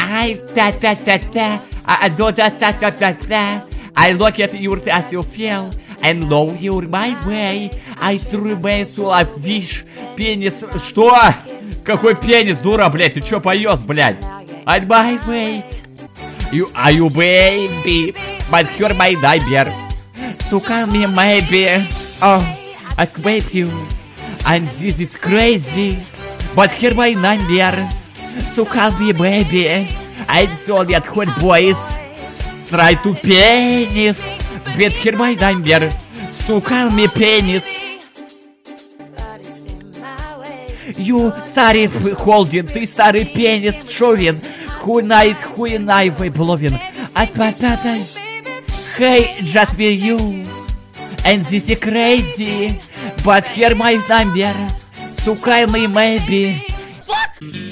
I ta. I do ta. I look at you as you feel, and know you're my way. I remain so I wish. Пенис, что? Какой пенис, дура, блядь, ты чё поёшь, блядь? On my way. Are you baby? But you're my nightmare. So call me maybe. Oh, I sweep you. And this is crazy. But here my nightmare. So call me baby. I'm sorry at hot boys. Try to penis. But here my nightmare. So call me penis. You старый холдинг, ты старый пенис, шовин. Хуй вы бловин. Hey, just be you. And this is crazy. But here my number. So call me maybe.